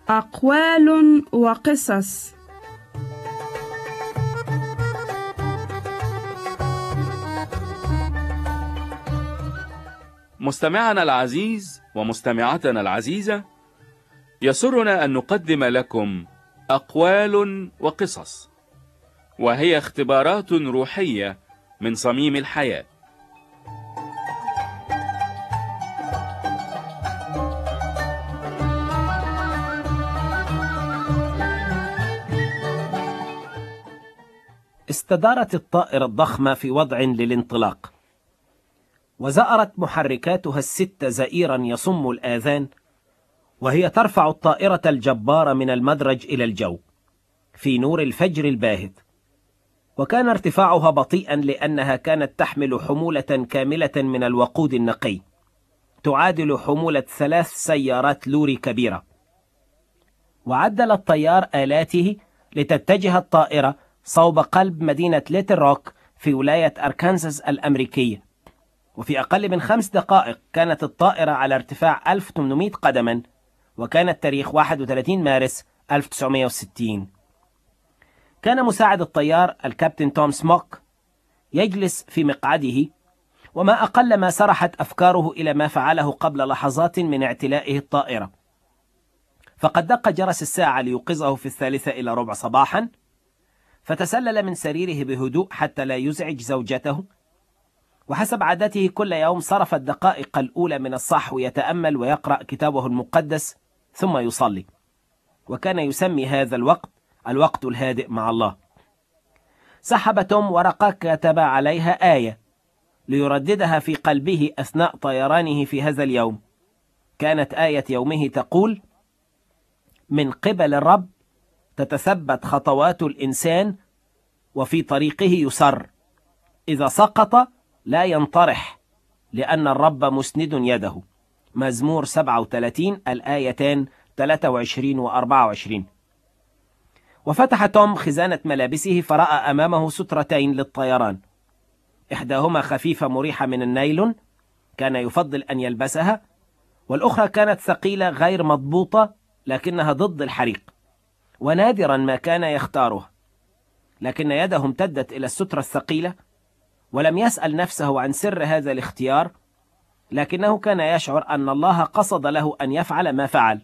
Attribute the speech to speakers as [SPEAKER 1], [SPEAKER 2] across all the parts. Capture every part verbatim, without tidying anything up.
[SPEAKER 1] أقوال وقصص.
[SPEAKER 2] مستمعنا العزيز ومستمعتنا العزيزة، يسرنا أن نقدم لكم أقوال وقصص، وهي اختبارات روحية من صميم الحياة.
[SPEAKER 3] استدارت الطائرة الضخمة في وضع للانطلاق، وزأرت محركاتها الست زئيرا يصم الآذان، وهي ترفع الطائرة الجبارة من المدرج إلى الجو في نور الفجر الباهت. وكان ارتفاعها بطيئا لأنها كانت تحمل حمولة كاملة من الوقود النقي تعادل حمولة ثلاث سيارات لوري كبيرة. وعدل الطيار آلاته لتتجه الطائرة صوب قلب مدينة ليتل روك في ولاية أركانساس الأمريكية، وفي أقل من خمس دقائق كانت الطائرة على ارتفاع ألف وثمانمائة قدما، وكان التاريخ واحد وثلاثين مارس ألف وتسعمائة وستين. كان مساعد الطيار الكابتن توم سموك يجلس في مقعده، وما أقل ما سرحت أفكاره إلى ما فعله قبل لحظات من اعتلائه الطائرة. فقد دق جرس الساعة ليوقظه في الثالثة إلى ربع صباحا، فتسلل من سريره بهدوء حتى لا يزعج زوجته، وحسب عادته كل يوم صرف الدقائق الأولى من الصحو يتأمل ويقرأ كتابه المقدس ثم يصلي، وكان يسمي هذا الوقت الوقت الهادئ مع الله. سحب توم ورقة كتب عليها آية ليرددها في قلبه أثناء طيرانه في هذا اليوم. كانت آية يومه تقول: من قبل الرب تتثبت خطوات الإنسان، وفي طريقه يسر، إذا سقط لا ينطرح، لأن الرب مسند يده. مزمور سبعة وثلاثين الآيتان ثلاثة وعشرين وأربعة وعشرين. وفتح توم خزانة ملابسه فرأى أمامه سترتين للطيران، إحداهما خفيفة مريحة من النايلون كان يفضل أن يلبسها، والأخرى كانت ثقيلة غير مضبوطة لكنها ضد الحريق، ونادرا ما كان يختارها. لكن يده امتدت إلى السترة الثقيلة، ولم يسأل نفسه عن سر هذا الاختيار، لكنه كان يشعر أن الله قصد له أن يفعل ما فعل.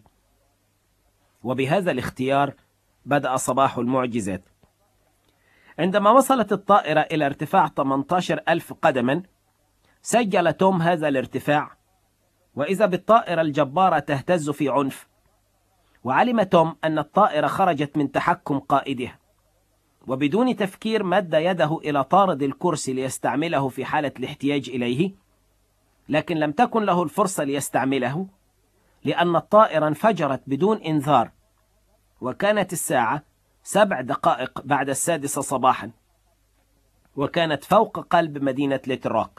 [SPEAKER 3] وبهذا الاختيار بدأ صباح المعجزات. عندما وصلت الطائرة إلى ارتفاع ثمانية عشر ألف قدما، سجل توم هذا الارتفاع، وإذا بالطائرة الجبارة تهتز في عنف. وعلم توم أن الطائرة خرجت من تحكم قائدها، وبدون تفكير مد يده إلى طارد الكرسي ليستعمله في حالة الاحتياج إليه، لكن لم تكن له الفرصة ليستعمله لأن الطائرة انفجرت بدون إنذار، وكانت الساعة سبع دقائق بعد السادسة صباحا، وكانت فوق قلب مدينة ليتل روك.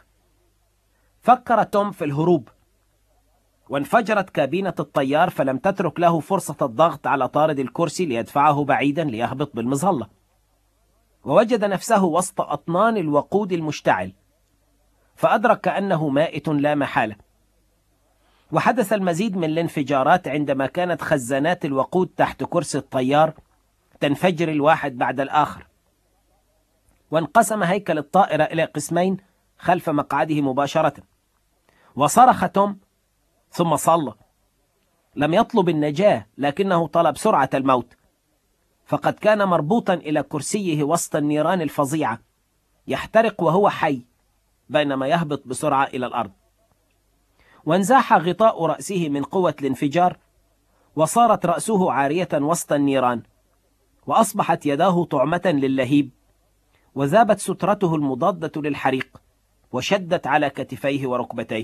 [SPEAKER 3] فكر توم في الهروب، وانفجرت كابينة الطيار، فلم تترك له فرصة الضغط على طارد الكرسي ليدفعه بعيدا ليهبط بالمظلة، ووجد نفسه وسط أطنان الوقود المشتعل، فأدرك أنه مائت لا محالة. وحدث المزيد من الانفجارات عندما كانت خزانات الوقود تحت كرسي الطيار تنفجر الواحد بعد الآخر، وانقسم هيكل الطائرة إلى قسمين خلف مقعده مباشرة. وصرخ توم ثم صلى. لم يطلب النجاة، لكنه طلب سرعة الموت، فقد كان مربوطا إلى كرسيه وسط النيران الفظيعة، يحترق وهو حي بينما يهبط بسرعة إلى الأرض. وانزاح غطاء رأسه من قوة الانفجار، وصارت رأسه عارية وسط النيران، وأصبحت يداه طعمة للهيب، وذابت سترته المضادة للحريق وشدت على كتفيه وركبتيه.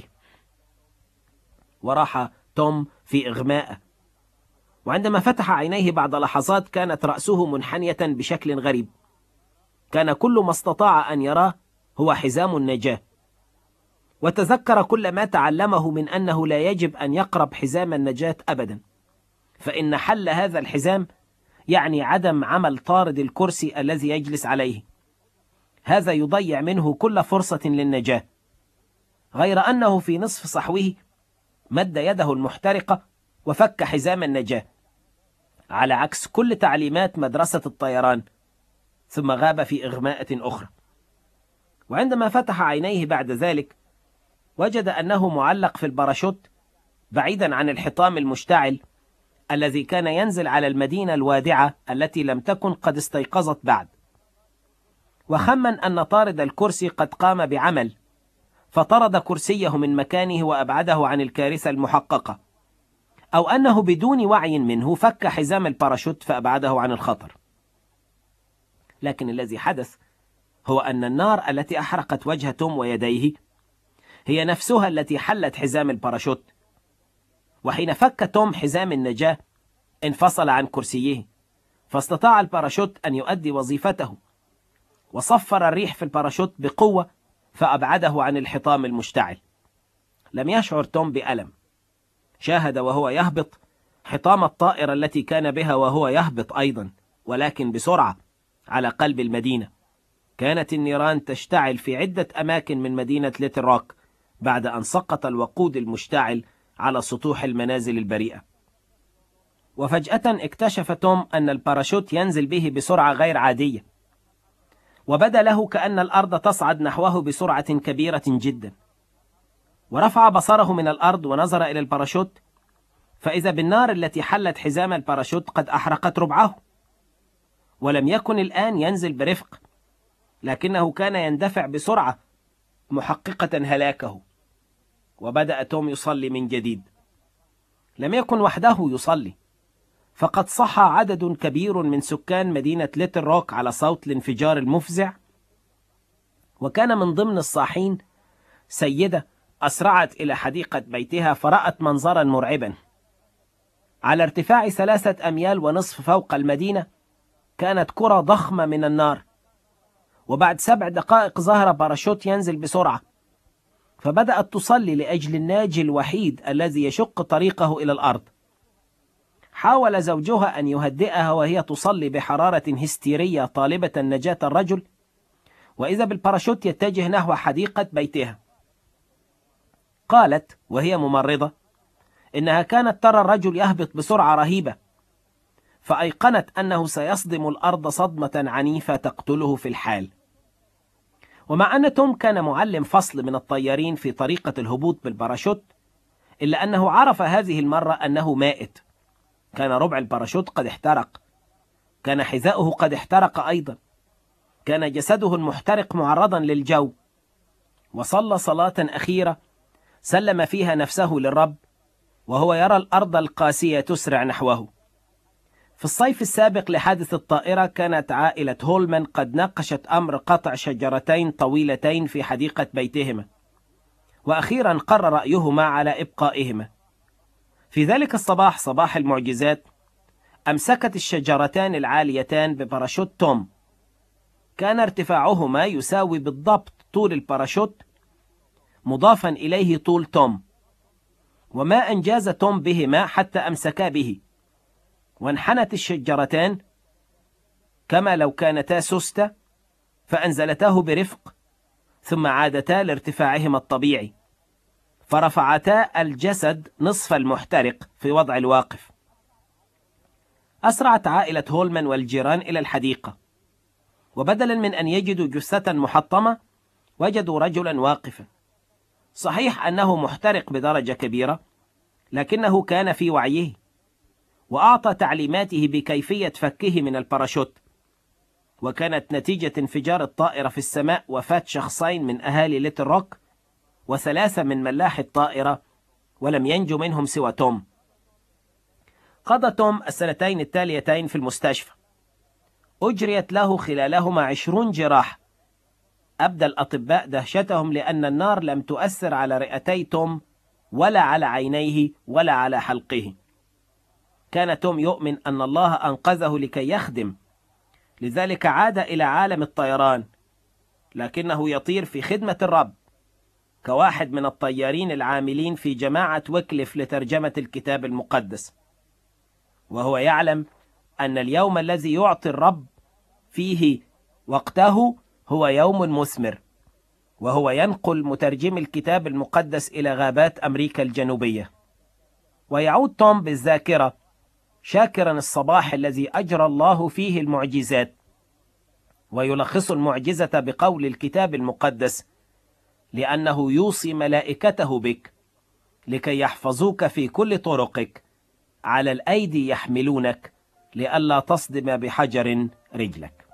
[SPEAKER 3] وراح توم في إغماء، وعندما فتح عينيه بعد لحظات كانت رأسه منحنية بشكل غريب. كان كل ما استطاع أن يراه هو حزام النجاة، وتذكر كل ما تعلمه من أنه لا يجب أن يقرب حزام النجاة أبدا، فإن حل هذا الحزام يعني عدم عمل طارد الكرسي الذي يجلس عليه. هذا يضيع منه كل فرصة للنجاة. غير أنه في نصف صحوه مد يده المحترقة وفك حزام النجاة، على عكس كل تعليمات مدرسة الطيران، ثم غاب في إغماءة أخرى. وعندما فتح عينيه بعد ذلك وجد أنه معلق في الباراشوت بعيدا عن الحطام المشتعل الذي كان ينزل على المدينة الوادعة التي لم تكن قد استيقظت بعد. وخمن أن طارد الكرسي قد قام بعمل، فطرد كرسيه من مكانه وأبعده عن الكارثة المحققة، أو أنه بدون وعي منه فك حزام الباراشوت فأبعده عن الخطر. لكن الذي حدث هو أن النار التي أحرقت وجه توم ويديه هي نفسها التي حلت حزام الباراشوت. وحين فك توم حزام النجاة انفصل عن كرسيه، فاستطاع الباراشوت أن يؤدي وظيفته، وصفر الريح في الباراشوت بقوة فأبعده عن الحطام المشتعل. لم يشعر توم بألم. شاهد وهو يهبط حطام الطائرة التي كان بها وهو يهبط أيضا، ولكن بسرعة، على قلب المدينة. كانت النيران تشتعل في عدة أماكن من مدينة ليتل روك بعد أن سقط الوقود المشتعل على سطوح المنازل البريئة. وفجأة اكتشف توم أن الباراشوت ينزل به بسرعة غير عادية، وبدا له كأن الأرض تصعد نحوه بسرعة كبيرة جدا. ورفع بصره من الأرض ونظر إلى الباراشوت، فإذا بالنار التي حلت حزام الباراشوت قد أحرقت ربعه. ولم يكن الآن ينزل برفق، لكنه كان يندفع بسرعة محققة هلاكه. وبدأ توم يصلي من جديد. لم يكن وحده يصلي، فقد صحى عدد كبير من سكان مدينة ليتل روك على صوت الانفجار المفزع. وكان من ضمن الصاحين سيدة أسرعت إلى حديقة بيتها فرأت منظرا مرعبا. على ارتفاع ثلاثة أميال ونصف فوق المدينة كانت كرة ضخمة من النار، وبعد سبع دقائق ظهر باراشوت ينزل بسرعة، فبدأت تصلي لأجل الناجي الوحيد الذي يشق طريقه إلى الأرض. حاول زوجها أن يهدئها وهي تصلي بحرارة هستيرية طالبة نجاة الرجل، وإذا بالباراشوت يتجه نحو حديقة بيتها. قالت وهي ممرضة إنها كانت ترى الرجل يهبط بسرعة رهيبة، فأيقنت أنه سيصدم الأرض صدمة عنيفة تقتله في الحال. ومع أن توم كان معلم فصل من الطيارين في طريقة الهبوط بالباراشوت، إلا أنه عرف هذه المرة أنه مائت. كان ربع الباراشوت قد احترق، كان حذاؤه قد احترق أيضا، كان جسده المحترق معرضا للجو. وصلى صلاة أخيرة سلم فيها نفسه للرب وهو يرى الأرض القاسية تسرع نحوه. في الصيف السابق لحادث الطائرة كانت عائلة هولمان قد ناقشت أمر قطع شجرتين طويلتين في حديقة بيتهما، وأخيرا قرر رأيهما على إبقائهما. في ذلك الصباح، صباح المعجزات، أمسكت الشجرتان العاليتان بباراشوت توم. كان ارتفاعهما يساوي بالضبط طول الباراشوت مضافا إليه طول توم، وما أنجاز توم بهما حتى أمسكا به، وانحنت الشجرتان كما لو كانتا سوسته، فأنزلتاه برفق، ثم عادتا لارتفاعهما الطبيعي، فرفعتا الجسد نصف المحترق في وضع الواقف. أسرعت عائلة هولمان والجيران إلى الحديقة، وبدلا من أن يجدوا جثة محطمة وجدوا رجلا واقفا. صحيح أنه محترق بدرجة كبيرة، لكنه كان في وعيه، وأعطى تعليماته بكيفية فكه من الباراشوت. وكانت نتيجة انفجار الطائرة في السماء وفاة شخصين من أهالي ليتل روك وثلاثة من ملاح الطائرة، ولم ينجو منهم سوى توم. قضى توم السنتين التاليتين في المستشفى، أجريت له خلالهما عشرون جراح. أبدى الأطباء دهشتهم لأن النار لم تؤثر على رئتي توم ولا على عينيه ولا على حلقه. كان توم يؤمن أن الله أنقذه لكي يخدم، لذلك عاد إلى عالم الطيران، لكنه يطير في خدمة الرب كواحد من الطيارين العاملين في جماعة ويكليف لترجمة الكتاب المقدس. وهو يعلم أن اليوم الذي يعطي الرب فيه وقته هو يوم مثمر، وهو ينقل مترجم الكتاب المقدس إلى غابات أمريكا الجنوبية. ويعود توم بالذاكرة شاكرا الصباح الذي أجرى الله فيه المعجزات. ويلخص المعجزة بقول الكتاب المقدس: لأنه يوصي ملائكته بك لكي يحفظوك في كل طرقك، على الأيدي يحملونك لئلا تصدم بحجر رجلك.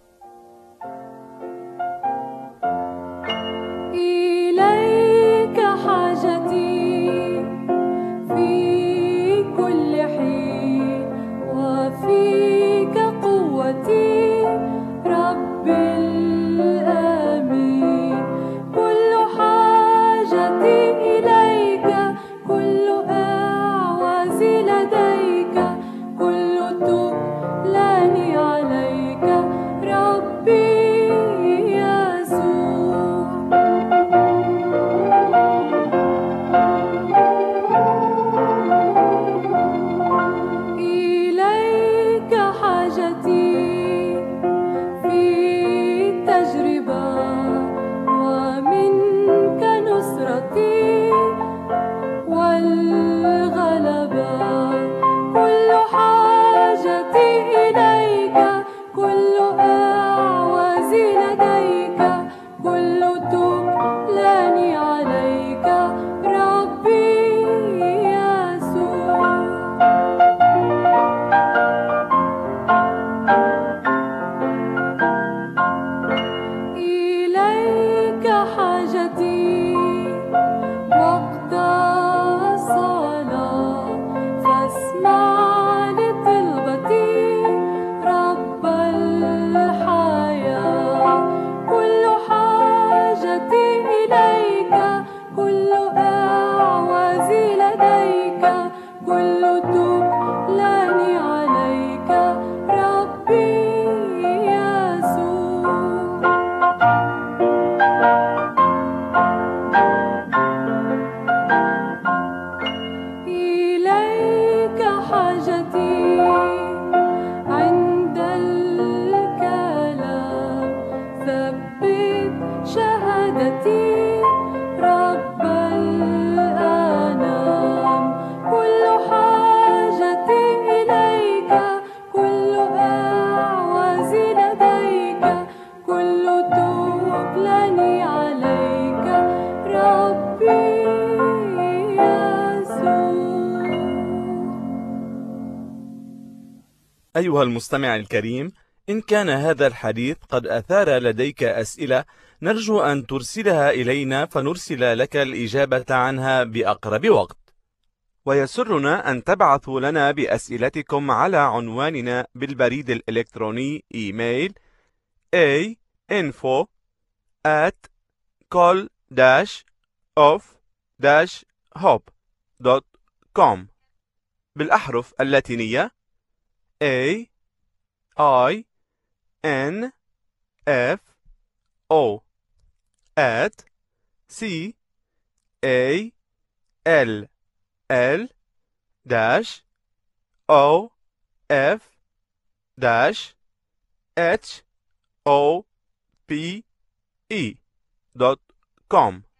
[SPEAKER 4] إليك حاجتي في كل حين، وفيك قوتي رب الآمين. كل حاجتي إليك، كل أعوازي لديك، كل تكلاني عليك ربي يسوع. إليك حاجتي في تجربة، ومنك نصرتي والغلبة. كل حاجتي إليك، كل أعوازي لديك، كل تكلاني عليك ربي يسوع. إليك حاجتي وقت الصلاة، فاسمع لطلبتي رب الحياة. كل حاجتي إليك، كل أعوازي لديك، كل تكلاني عليك ربي يسوع. إليك حاجتي عند الكلام، ثبت شهادتي رب الأنام. كل حاجتي إليك، كل أعوازي لديك، كل تكلاني عليك ربي يسوع.
[SPEAKER 5] أيها المستمع الكريم، إن كان هذا الحديث قد أثار لديك أسئلة، نرجو أن ترسلها إلينا فنرسل لك الإجابة عنها بأقرب وقت. ويسرنا أن تبعثوا لنا بأسئلتكم على عنواننا بالبريد الإلكتروني إيميل a info at col dash of dash hope دوت كوم بالأحرف اللاتينية A I N F O at C A L L dash O F dash H O P E دوت كوم.